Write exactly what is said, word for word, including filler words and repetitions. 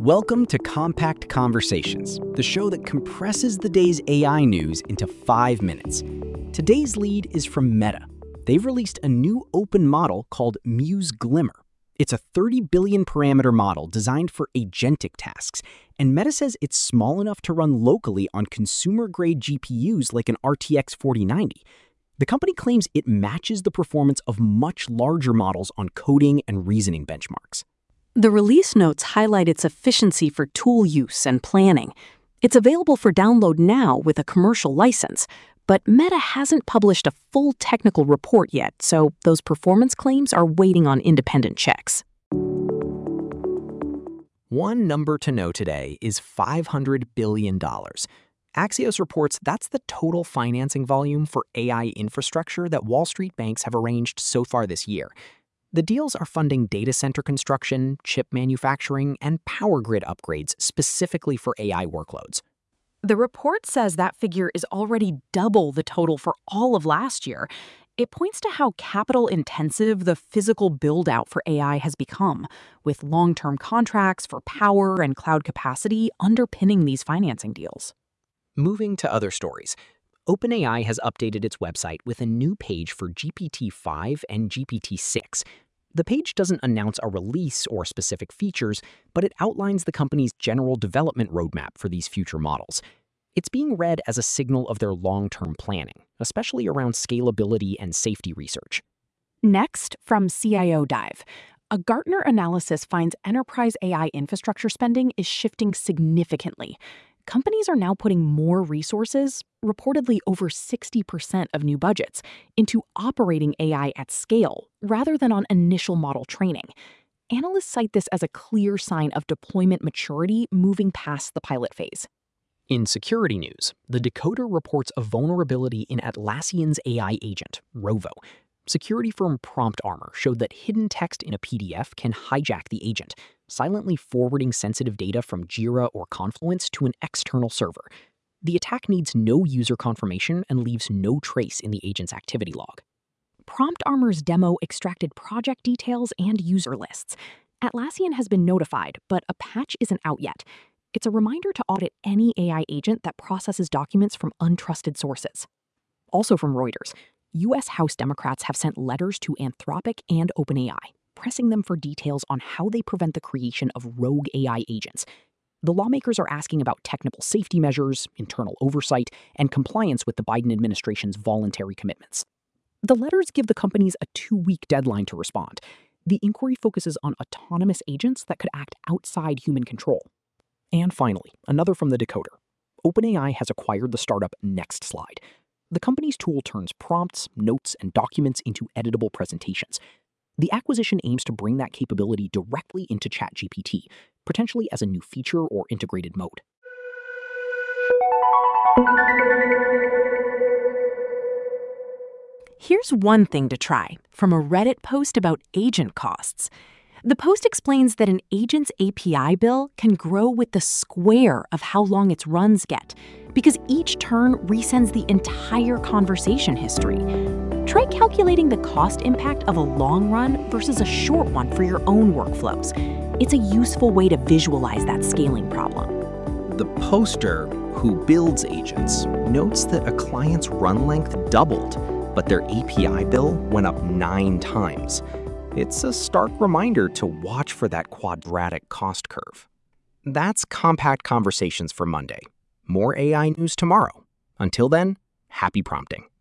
Welcome to Compact Conversations, the show that compresses the day's A I news into five minutes. Today's lead is from Meta. They've released a new open model called Muse Glimmer. It's a thirty billion parameter model designed for agentic tasks, and Meta says it's small enough to run locally on consumer-grade G P Us like an R T X forty ninety. The company claims it matches the performance of much larger models on coding and reasoning benchmarks. The release notes highlight its efficiency for tool use and planning. It's available for download now with a commercial license, but Meta hasn't published a full technical report yet, so those performance claims are waiting on independent checks. One number to know today is five hundred billion dollars. Axios reports that's the total financing volume for A I infrastructure that Wall Street banks have arranged so far this year. The deals are funding data center construction, chip manufacturing, and power grid upgrades specifically for A I workloads. The report says that figure is already double the total for all of last year. It points to how capital-intensive the physical build-out for A I has become, with long-term contracts for power and cloud capacity underpinning these financing deals. Moving to other stories. OpenAI has updated its website with a new page for G P T five and G P T six. The page doesn't announce a release or specific features, but it outlines the company's general development roadmap for these future models. It's being read as a signal of their long-term planning, especially around scalability and safety research. Next, from C I O Dive, a Gartner analysis finds enterprise A I infrastructure spending is shifting significantly. Companies are now putting more resources, reportedly over sixty percent of new budgets, into operating A I at scale rather than on initial model training. Analysts cite this as a clear sign of deployment maturity moving past the pilot phase. In security news, the Decoder reports a vulnerability in Atlassian's A I agent, Rovo. Security firm PromptArmor showed that hidden text in a P D F can hijack the agent, silently forwarding sensitive data from Jira or Confluence to an external server. The attack needs no user confirmation and leaves no trace in the agent's activity log. PromptArmor's demo extracted project details and user lists. Atlassian has been notified, but a patch isn't out yet. It's a reminder to audit any A I agent that processes documents from untrusted sources. Also from Reuters, U S House Democrats have sent letters to Anthropic and OpenAI, pressing them for details on how they prevent the creation of rogue A I agents. The lawmakers are asking about technical safety measures, internal oversight, and compliance with the Biden administration's voluntary commitments. The letters give the companies a two-week deadline to respond. The inquiry focuses on autonomous agents that could act outside human control. And finally, another from the Decoder. OpenAI has acquired the startup NextSlide. The company's tool turns prompts, notes, and documents into editable presentations. The acquisition aims to bring that capability directly into ChatGPT, potentially as a new feature or integrated mode. Here's one thing to try from a Reddit post about agent costs. The post explains that an agent's A P I bill can grow with the square of how long its runs get, because each turn resends the entire conversation history. Try calculating the cost impact of a long run versus a short one for your own workflows. It's a useful way to visualize that scaling problem. The poster, who builds agents, notes that a client's run length doubled, but their A P I bill went up nine times. It's a stark reminder to watch for that quadratic cost curve. That's Compact Conversations for Monday. More A I news tomorrow. Until then, happy prompting.